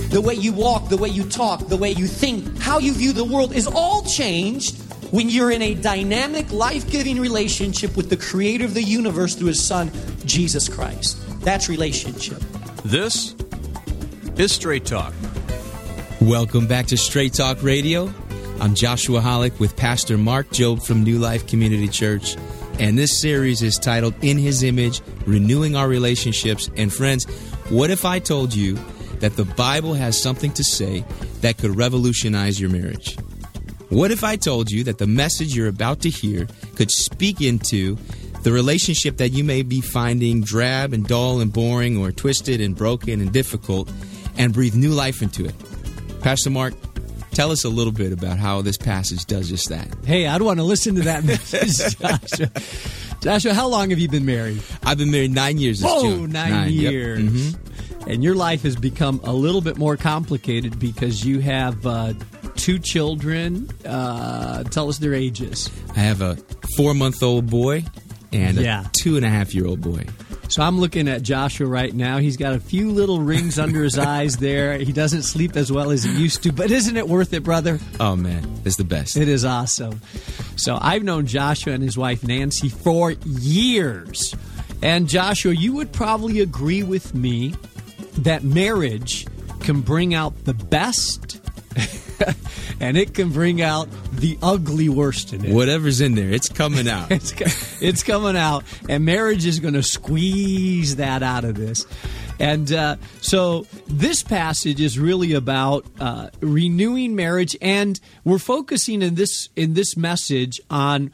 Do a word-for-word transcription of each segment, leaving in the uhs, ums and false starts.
the way you walk, the way you talk, the way you think, how you view the world is all changed when you're in a dynamic, life-giving relationship with the creator of the universe through his son, Jesus Christ. That's relationship. This is Straight Talk. Welcome back to Straight Talk Radio. I'm Joshua Hollick with Pastor Mark Jobe from New Life Community Church. And this series is titled In His Image, Renewing Our Relationships. And friends, what if I told you that the Bible has something to say that could revolutionize your marriage? What if I told you that the message you're about to hear could speak into the relationship that you may be finding drab and dull and boring or twisted and broken and difficult and breathe new life into it? Pastor Mark, tell us a little bit about how this passage does just that. Hey, I'd want to listen to that message, Joshua. Joshua, how long have you been married? I've been married nine years this Whoa, June. nine, nine years. Yep. Mm-hmm. And your life has become a little bit more complicated because you have uh, two children. Uh, tell us their ages. I have a four-month-old boy and yeah. a two-and-a-half-year-old boy. So I'm looking at Joshua right now. He's got a few little rings under his eyes there. He doesn't sleep as well as he used to, but isn't it worth it, brother? Oh, man, it's the best. It is awesome. So I've known Joshua and his wife Nancy for years. And Joshua, you would probably agree with me that marriage can bring out the best and it can bring out the ugly worst in it. Whatever's in there, it's coming out. it's, it's coming out. And marriage is going to squeeze that out of this. And uh, so this passage is really about uh, renewing marriage. And we're focusing in this in this message on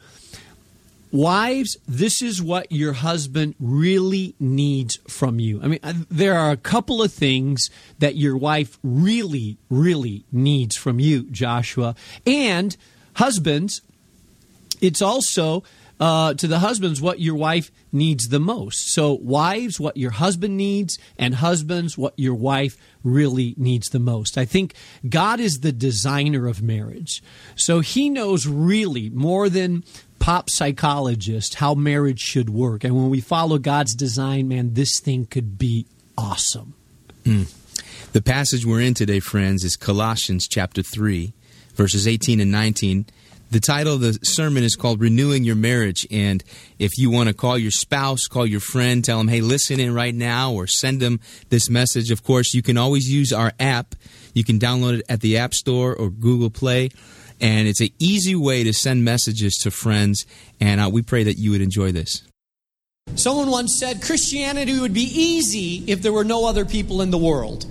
wives, this is what your husband really needs from you. I mean, there are a couple of things that your wife really, really needs from you, Joshua. And husbands, it's also uh, to the husbands what your wife needs the most. So wives, what your husband needs, and husbands, what your wife really needs the most. I think God is the designer of marriage. So he knows really more than pop psychologist how marriage should work. And when we follow God's design, man, this thing could be awesome. Mm. The passage we're in today, friends, is Colossians chapter three, verses eighteen and nineteen. The title of the sermon is called Renewing Your Marriage. And if you want to call your spouse, call your friend, tell them, hey, listen in right now, or send them this message, of course, you can always use our app. You can download it at the App Store or Google Play. And it's an easy way to send messages to friends, and uh, we pray that you would enjoy this. Someone once said Christianity would be easy if there were no other people in the world.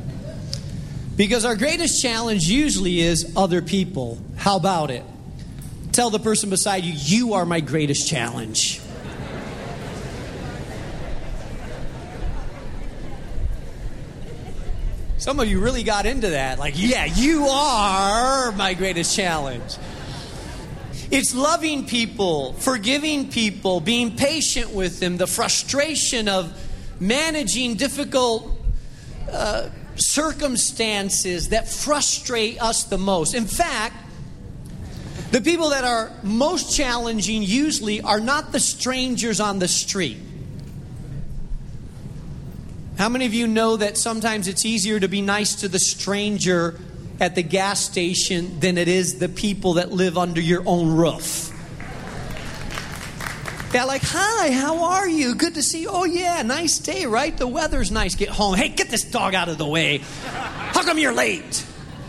Because our greatest challenge usually is other people. How about it? Tell the person beside you, you are my greatest challenge. Some of you really got into that. Like, yeah, you are my greatest challenge. It's loving people, forgiving people, being patient with them, the frustration of managing difficult uh, circumstances that frustrate us the most. In fact, the people that are most challenging usually are not the strangers on the street. How many of you know that sometimes it's easier to be nice to the stranger at the gas station than it is the people that live under your own roof? Yeah, like, hi, how are you? Good to see you. Oh, yeah, nice day, right? The weather's nice. Get home. Hey, get this dog out of the way. How come you're late?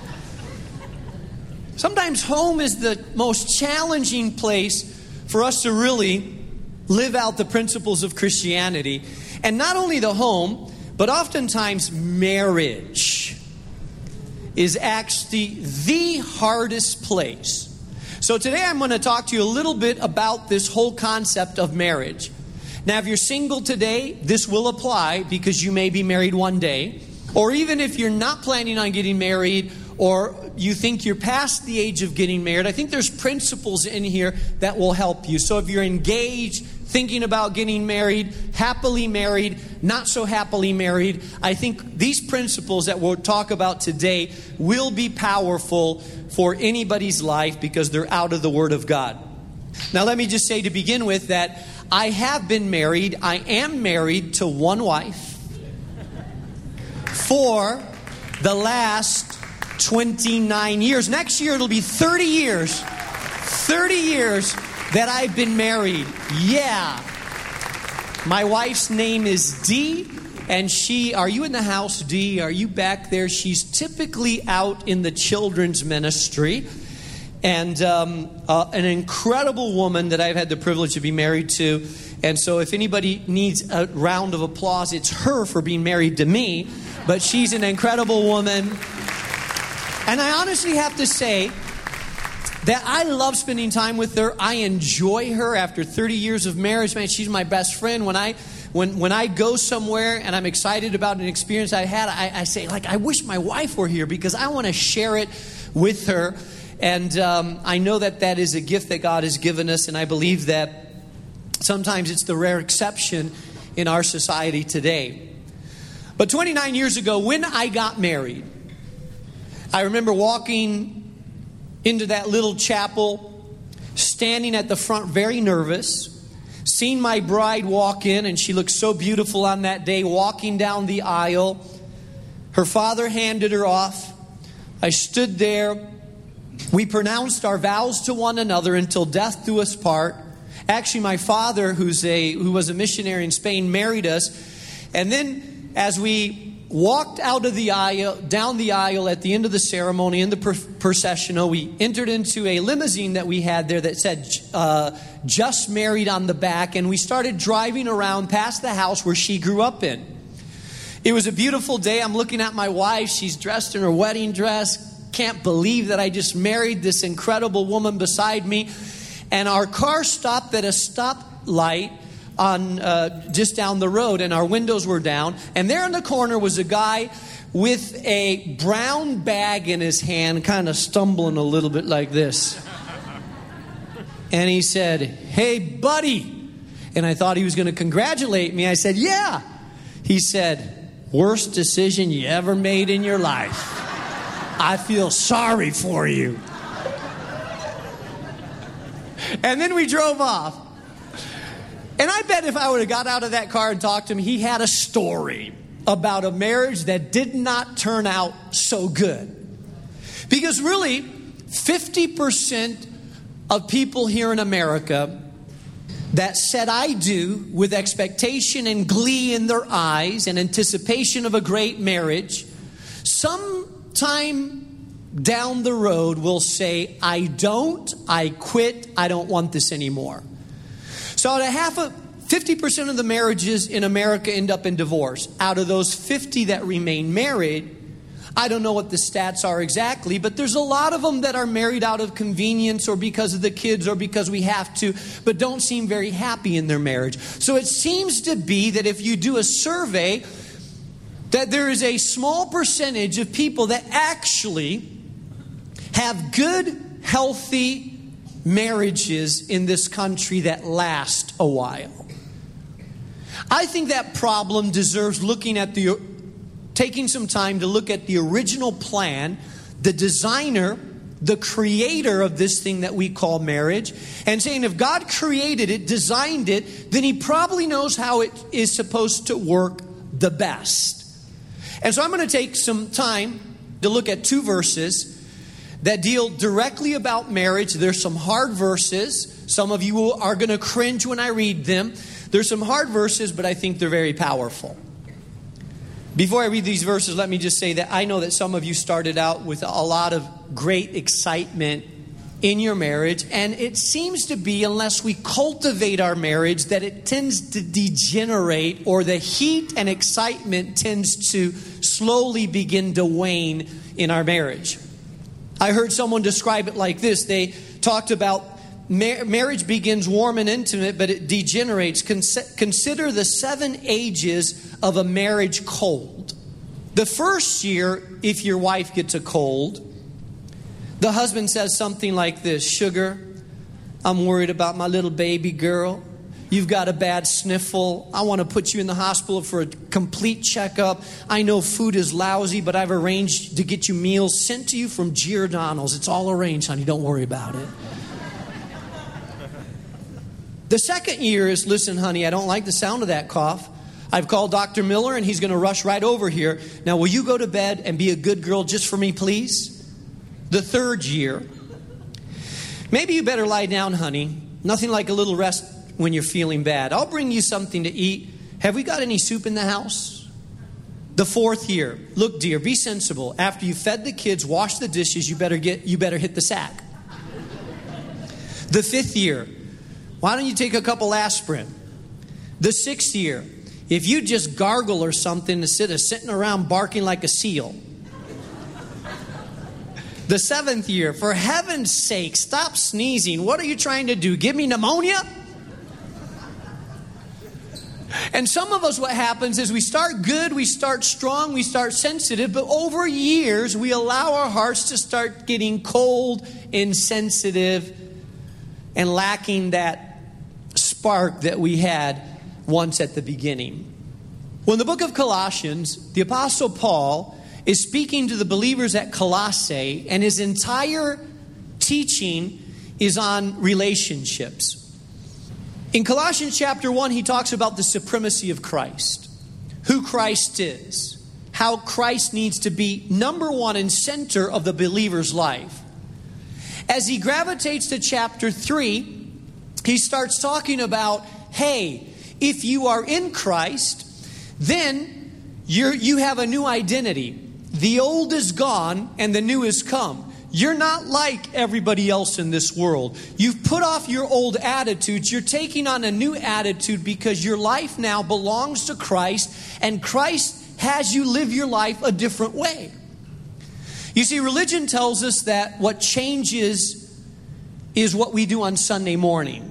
Sometimes home is the most challenging place for us to really live out the principles of Christianity. And not only the home, but oftentimes marriage is actually the hardest place. So today I'm going to talk to you a little bit about this whole concept of marriage. Now, if you're single today, this will apply because you may be married one day. Or even if you're not planning on getting married, or you think you're past the age of getting married, I think there's principles in here that will help you. So if you're engaged, thinking about getting married, happily married, not so happily married, I think these principles that we'll talk about today will be powerful for anybody's life because they're out of the Word of God. Now let me just say to begin with that I have been married. I am married to one wife for the last twenty-nine years. Next year it'll be thirty years. thirty years that I've been married. Yeah. My wife's name is Dee, and she, are you in the house, Dee? Are you back there? She's typically out in the children's ministry. And um, uh, an incredible woman that I've had the privilege to be married to. And so if anybody needs a round of applause, it's her for being married to me. But she's an incredible woman. And I honestly have to say that I love spending time with her. I enjoy her after thirty years of marriage. Man, she's my best friend. When I when when I go somewhere and I'm excited about an experience I had, I, I say, like, I wish my wife were here because I want to share it with her. And um, I know that that is a gift that God has given us, and I believe that sometimes it's the rare exception in our society today. But twenty-nine years ago, when I got married, I remember walking into that little chapel, standing at the front very nervous, seeing my bride walk in, and she looked so beautiful on that day, walking down the aisle. Her father handed her off. I stood there. We pronounced our vows to one another until death do us part. Actually, my father, who's a who was a missionary in Spain, married us. And then as we walked out of the aisle, down the aisle at the end of the ceremony in the per- processional, we entered into a limousine that we had there that said uh, just married on the back. And we started driving around past the house where she grew up in. It was a beautiful day. I'm looking at my wife. She's dressed in her wedding dress. Can't believe that I just married this incredible woman beside me. And our car stopped at a stoplight on uh, just down the road, and our windows were down. And there in the corner was a guy with a brown bag in his hand, kind of stumbling a little bit like this. And he said, "Hey, buddy." And I thought he was going to congratulate me. I said, "Yeah." He said, "Worst decision you ever made in your life. I feel sorry for you." And then we drove off. And I bet if I would have got out of that car and talked to him, he had a story about a marriage that did not turn out so good. Because really, fifty percent of people here in America that said "I do" with expectation and glee in their eyes and anticipation of a great marriage, sometime down the road will say, "I don't, I quit, I don't want this anymore." So out of half of fifty percent of the marriages in America end up in divorce. Out of those fifty that remain married, I don't know what the stats are exactly, but there's a lot of them that are married out of convenience or because of the kids or because we have to, but don't seem very happy in their marriage. So it seems to be that if you do a survey, that there is a small percentage of people that actually have good, healthy marriages in this country that last a while. I think that problem deserves looking at the, taking some time to look at the original plan, the designer, the creator of this thing that we call marriage, and saying if God created it, designed it, then He probably knows how it is supposed to work the best. And so I'm going to take some time to look at two verses that deal directly about marriage. There's some hard verses. Some of you are going to cringe when I read them. There's some hard verses, but I think they're very powerful. Before I read these verses, let me just say that I know that some of you started out with a lot of great excitement in your marriage. And it seems to be, unless we cultivate our marriage, that it tends to degenerate, or the heat and excitement tends to slowly begin to wane in our marriage. I heard someone describe it like this. They talked about mar- marriage begins warm and intimate, but it degenerates. Con- consider the seven ages of a marriage cold. The first year, if your wife gets a cold, the husband says something like this: "Sugar, I'm worried about my little baby girl. You've got a bad sniffle. I want to put you in the hospital for a complete checkup. I know food is lousy, but I've arranged to get you meals sent to you from Giordano's. It's all arranged, honey. Don't worry about it." The second year is, "Listen, honey, I don't like the sound of that cough. I've called Doctor Miller, and he's going to rush right over here. Now, will you go to bed and be a good girl just for me, please? The third year. Maybe you better lie down, honey. Nothing like a little rest when you're feeling bad. I'll bring you something to eat. Have we got any soup in the house? The fourth year. Look, dear, be sensible. After you fed the kids, wash the dishes, you better get you better hit the sack. The fifth year. Why don't you take a couple aspirin? The sixth year. If you just gargle or something instead of sitting around barking like a seal. The seventh year. For heaven's sake, stop sneezing. What are you trying to do? Give me pneumonia? And some of us, what happens is we start good, we start strong, we start sensitive, but over years we allow our hearts to start getting cold, insensitive, and lacking that spark that we had once at the beginning. Well, in the book of Colossians, the Apostle Paul is speaking to the believers at Colossae, and his entire teaching is on relationships. In Colossians chapter one, he talks about the supremacy of Christ, who Christ is, how Christ needs to be number one and center of the believer's life. As he gravitates to chapter three, he starts talking about, hey, if you are in Christ, then you're, you have a new identity. The old is gone and the new is come. You're not like everybody else in this world. You've put off your old attitudes. You're taking on a new attitude because your life now belongs to Christ, and Christ has you live your life a different way. You see, religion tells us that what changes is what we do on Sunday morning.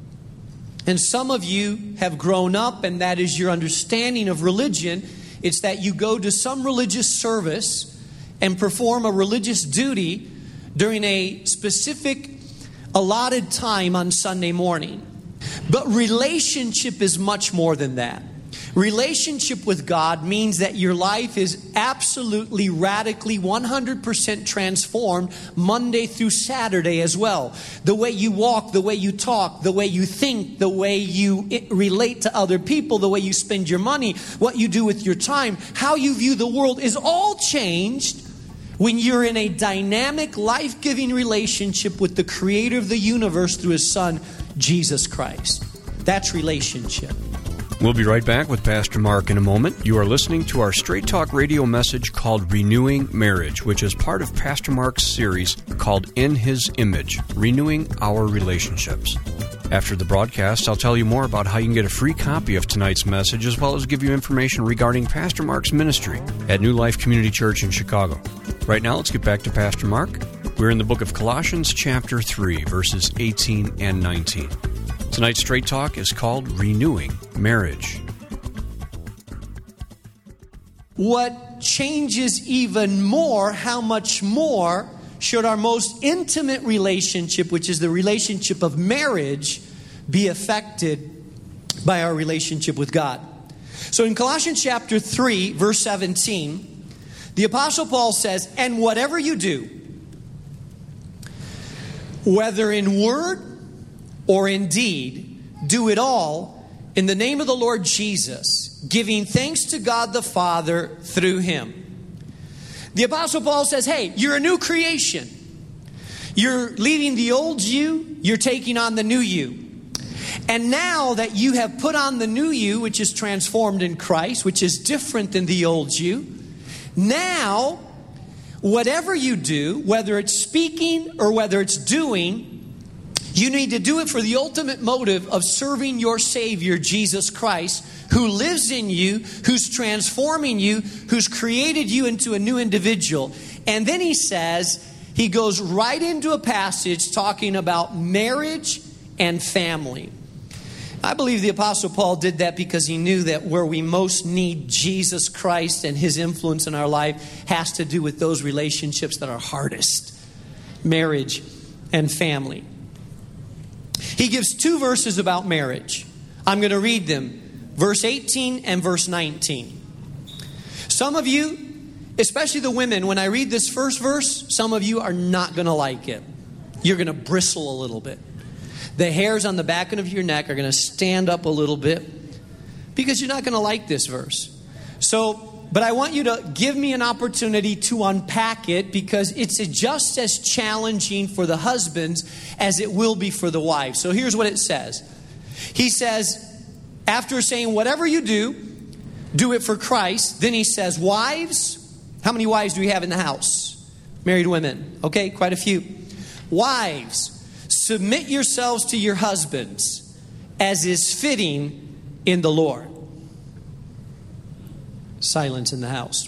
And some of you have grown up, and that is your understanding of religion. It's that you go to some religious service and perform a religious duty during a specific allotted time on Sunday morning. But relationship is much more than that. Relationship with God means that your life is absolutely, radically, one hundred percent transformed Monday through Saturday as well. The way you walk, the way you talk, the way you think, the way you relate to other people, the way you spend your money, what you do with your time, how you view the world is all changed when you're in a dynamic, life-giving relationship with the Creator of the universe through His Son, Jesus Christ. That's relationship. We'll be right back with Pastor Mark in a moment. You are listening to our Straight Talk radio message called Renewing Marriage, which is part of Pastor Mark's series called In His Image, Renewing Our Relationships. After the broadcast, I'll tell you more about how you can get a free copy of tonight's message, as well as give you information regarding Pastor Mark's ministry at New Life Community Church in Chicago. Right now, let's get back to Pastor Mark. We're in the book of Colossians chapter three, verses eighteen and nineteen. Tonight's Straight Talk is called Renewing Marriage. What changes even more, how much more should our most intimate relationship, which is the relationship of marriage, be affected by our relationship with God? So in Colossians chapter three, verse seventeen, the Apostle Paul says, "And whatever you do, whether in word or in deed, do it all in the name of the Lord Jesus, giving thanks to God the Father through Him." The Apostle Paul says, hey, you're a new creation. You're leaving the old you, you're taking on the new you. And now that you have put on the new you, which is transformed in Christ, which is different than the old you, now, whatever you do, whether it's speaking or whether it's doing, you need to do it for the ultimate motive of serving your Savior, Jesus Christ, who lives in you, who's transforming you, who's created you into a new individual. And then he says, he goes right into a passage talking about marriage and family. I believe the Apostle Paul did that because he knew that where we most need Jesus Christ and His influence in our life has to do with those relationships that are hardest, marriage and family. He gives two verses about marriage. I'm going to read them, verse eighteen and verse nineteen. Some of you, especially the women, when I read this first verse, some of you are not going to like it. You're going to bristle a little bit. The hairs on the back of your neck are going to stand up a little bit. Because you're not going to like this verse. So, but I want you to give me an opportunity to unpack it, because it's just as challenging for the husbands as it will be for the wives. So here's what it says. He says, after saying, whatever you do, do it for Christ. Then he says, wives, how many wives do we have in the house? Married women. Okay, quite a few. Wives, submit yourselves to your husbands as is fitting in the Lord. Silence in the house.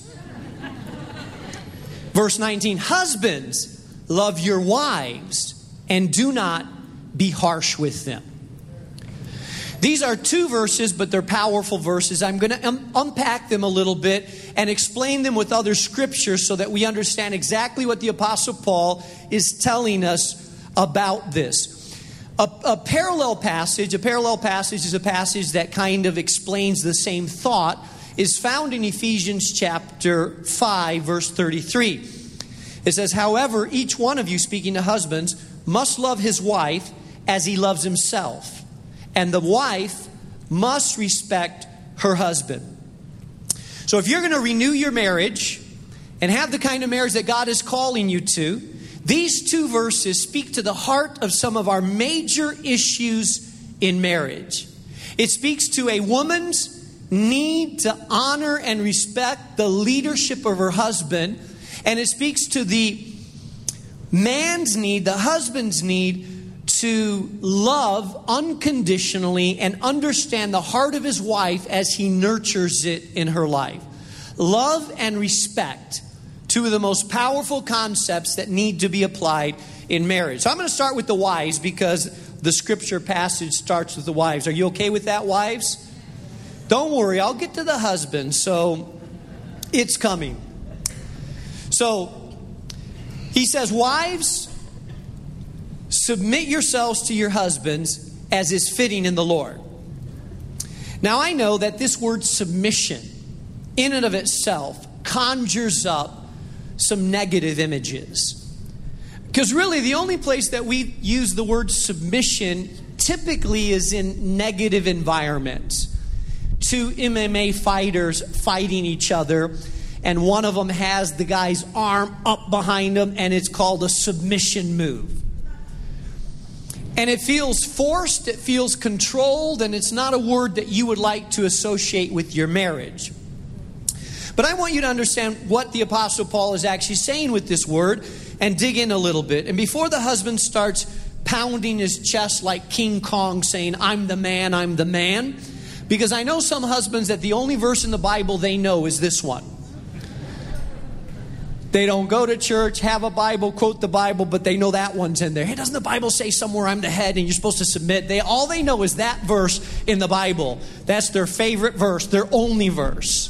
Verse nineteen, husbands, love your wives and do not be harsh with them. These are two verses, but they're powerful verses. I'm going to um, unpack them a little bit and explain them with other scriptures so that we understand exactly what the Apostle Paul is telling us about this. A, a parallel passage, a parallel passage is a passage that kind of explains the same thought, is found in Ephesians chapter five, verse thirty-three. It says, however, each one of you, speaking to husbands, must love his wife as he loves himself. And the wife must respect her husband. So if you're going to renew your marriage and have the kind of marriage that God is calling you to, these two verses speak to the heart of some of our major issues in marriage. It speaks to a woman's need to honor and respect the leadership of her husband. And it speaks to the man's need, the husband's need, to love unconditionally and understand the heart of his wife as he nurtures it in her life. Love and respect, two of the most powerful concepts that need to be applied in marriage. So I'm going to start with the wives because the scripture passage starts with the wives. Are you okay with that, wives? Don't worry, I'll get to the husband, so it's coming. So he says, wives, submit yourselves to your husbands as is fitting in the Lord. Now I know that this word submission in and of itself conjures up some negative images. Because really the only place that we use the word submission typically is in negative environments. Two M M A fighters fighting each other, and one of them has the guy's arm up behind him, and it's called a submission move. And it feels forced, it feels controlled, and it's not a word that you would like to associate with your marriage. But I want you to understand what the Apostle Paul is actually saying with this word and dig in a little bit. And before the husband starts pounding his chest like King Kong saying, I'm the man, I'm the man. Because I know some husbands that the only verse in the Bible they know is this one. They don't go to church, have a Bible, quote the Bible, but they know that one's in there. Hey, doesn't the Bible say somewhere I'm the head and you're supposed to submit? They all they know is that verse in the Bible. That's their favorite verse, their only verse.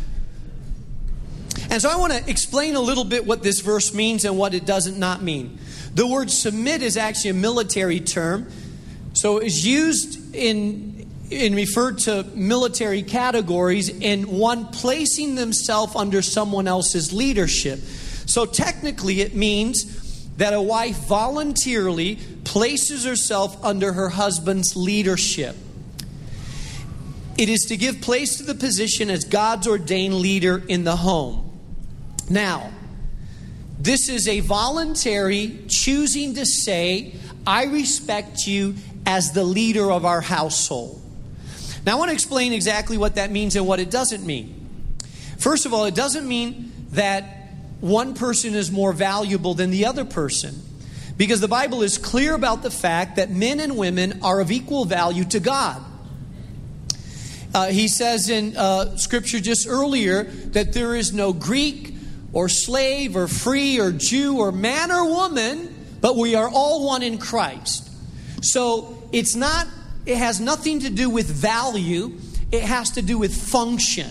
And so I want to explain a little bit what this verse means and what it doesn't not mean. The word submit is actually a military term. So it's used in in referred to military categories in one placing themselves under someone else's leadership. So technically it means that a wife voluntarily places herself under her husband's leadership. It is to give place to the position as God's ordained leader in the home. Now, this is a voluntary choosing to say, I respect you as the leader of our household. Now, I want to explain exactly what that means and what it doesn't mean. First of all, it doesn't mean that one person is more valuable than the other person. Because the Bible is clear about the fact that men and women are of equal value to God. Uh, he says in uh, Scripture just earlier that there is no Greek or slave or free or Jew or man or woman, but we are all one in Christ. So it's not... It has nothing to do with value. It has to do with function.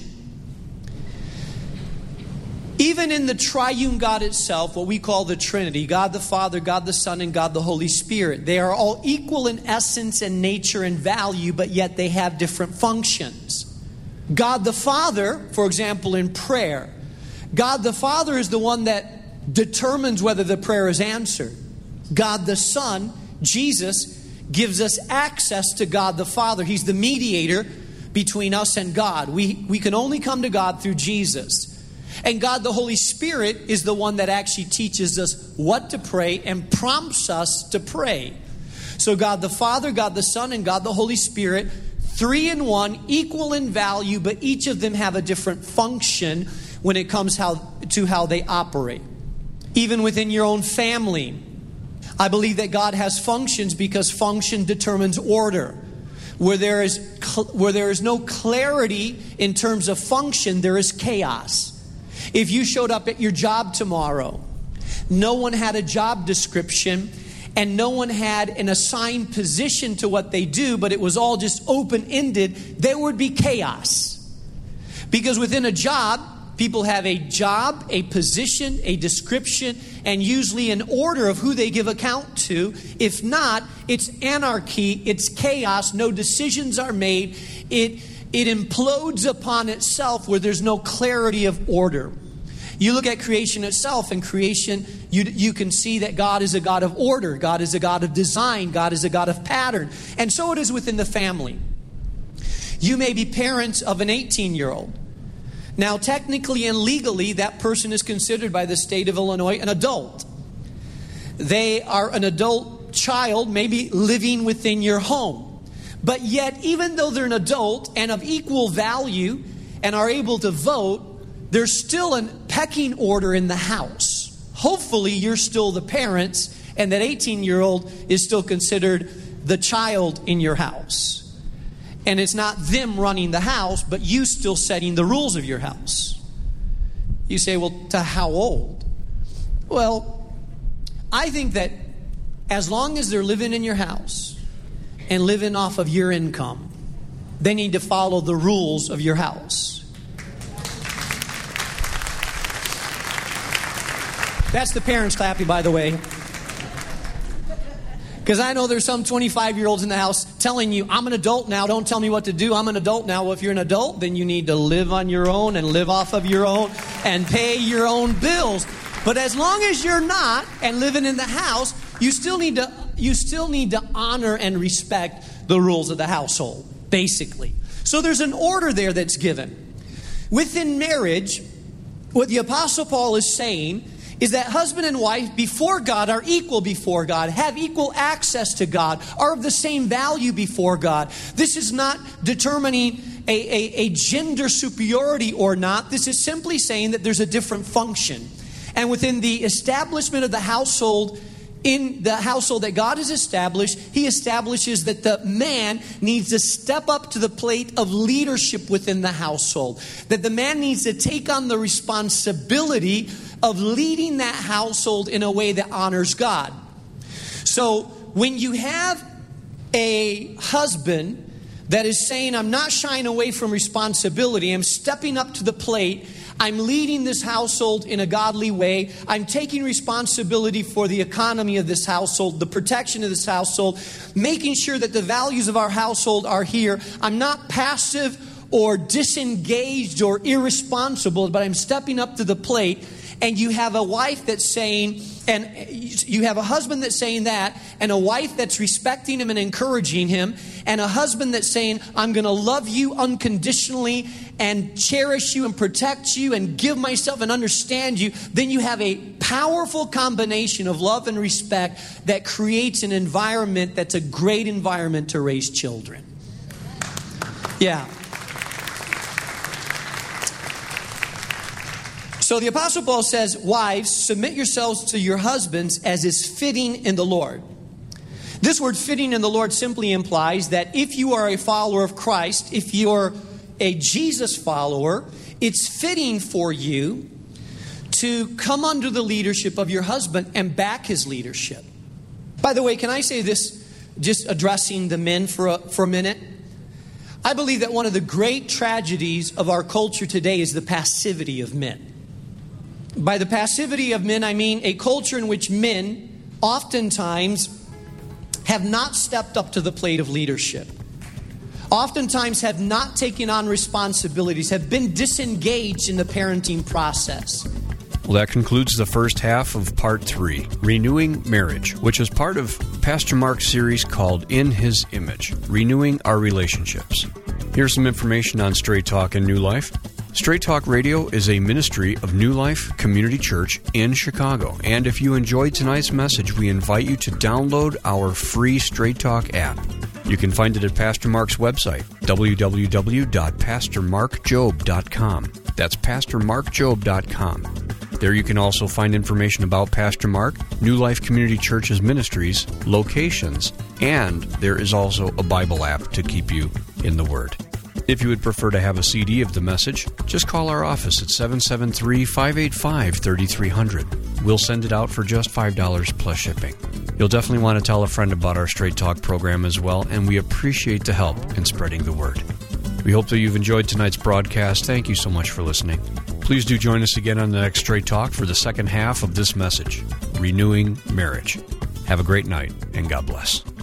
Even in the triune God itself, what we call the Trinity, God the Father, God the Son, and God the Holy Spirit, they are all equal in essence and nature and value, but yet they have different functions. God the Father, for example, in prayer, God the Father is the one that determines whether the prayer is answered. God the Son, Jesus, gives us access to God the Father. He's the mediator between us and God. We, we can only come to God through Jesus. And God, the Holy Spirit, is the one that actually teaches us what to pray and prompts us to pray. So God the Father, God the Son, and God the Holy Spirit, three in one, equal in value, but each of them have a different function when it comes how, to how they operate. Even within your own family, I believe that God has functions because function determines order. Where there is cl- where there is no clarity in terms of function, there is chaos. If you showed up at your job tomorrow, no one had a job description, and no one had an assigned position to what they do, but it was all just open-ended, there would be chaos. Because within a job, people have a job, a position, a description, and usually an order of who they give account to. If not, it's anarchy, it's chaos, no decisions are made. It, it implodes upon itself where there's no clarity of order. You look at creation itself, and creation, you, you can see that God is a God of order. God is a God of design. God is a God of pattern. And so it is within the family. You may be parents of an eighteen-year-old. Now, technically and legally, that person is considered by the state of Illinois an adult. They are an adult child, maybe living within your home. But yet, even though they're an adult and of equal value and are able to vote, there's still a pecking order in the house. Hopefully, you're still the parents, and that eighteen-year-old is still considered the child in your house. And it's not them running the house, but you still setting the rules of your house. You say, well, to how old? Well, I think that as long as they're living in your house and living off of your income, they need to follow the rules of your house. That's the parents clapping, by the way. Because I know there's some twenty-five-year-olds in the house telling you, I'm an adult now, don't tell me what to do, I'm an adult now. Well, if you're an adult, then you need to live on your own and live off of your own and pay your own bills. But as long as you're not and living in the house, you still need to you still need to honor and respect the rules of the household, basically. So there's an order there that's given. Within marriage, what the Apostle Paul is saying is that husband and wife before God are equal before God, have equal access to God, are of the same value before God. This is not determining a, a, a gender superiority or not. This is simply saying that there's a different function. And within the establishment of the household, in the household that God has established, He establishes that the man needs to step up to the plate of leadership within the household. That the man needs to take on the responsibility of leading that household in a way that honors God. So when you have a husband that is saying, I'm not shying away from responsibility, I'm stepping up to the plate, I'm leading this household in a godly way, I'm taking responsibility for the economy of this household, the protection of this household, making sure that the values of our household are here. I'm not passive or disengaged or irresponsible, but I'm stepping up to the plate. And you have a wife that's saying, and you have a husband that's saying that, and a wife that's respecting him and encouraging him, and a husband that's saying, I'm going to love you unconditionally and cherish you and protect you and give myself and understand you. Then you have a powerful combination of love and respect that creates an environment that's a great environment to raise children. Yeah. So the Apostle Paul says, wives, submit yourselves to your husbands as is fitting in the Lord. This word fitting in the Lord simply implies that if you are a follower of Christ, if you're a Jesus follower, it's fitting for you to come under the leadership of your husband and back his leadership. By the way, can I say this, just addressing the men for a, for a minute? I believe that one of the great tragedies of our culture today is the passivity of men. By the passivity of men, I mean a culture in which men oftentimes have not stepped up to the plate of leadership. Oftentimes have not taken on responsibilities, have been disengaged in the parenting process. Well, that concludes the first half of part three, Renewing Marriage, which is part of Pastor Mark's series called In His Image, Renewing Our Relationships. Here's some information on Straight Talk and New Life. Straight Talk Radio is a ministry of New Life Community Church in Chicago. And if you enjoyed tonight's message, we invite you to download our free Straight Talk app. You can find it at Pastor Mark's website, w w w dot pastor mark job dot com. That's pastor mark job dot com. There you can also find information about Pastor Mark, New Life Community Church's ministries, locations, and there is also a Bible app to keep you in the Word. If you would prefer to have a C D of the message, just call our office at seven seven three, five eight five, three three zero zero. We'll send it out for just five dollars plus shipping. You'll definitely want to tell a friend about our Straight Talk program as well, and we appreciate the help in spreading the word. We hope that you've enjoyed tonight's broadcast. Thank you so much for listening. Please do join us again on the next Straight Talk for the second half of this message, Renewing Marriage. Have a great night, and God bless.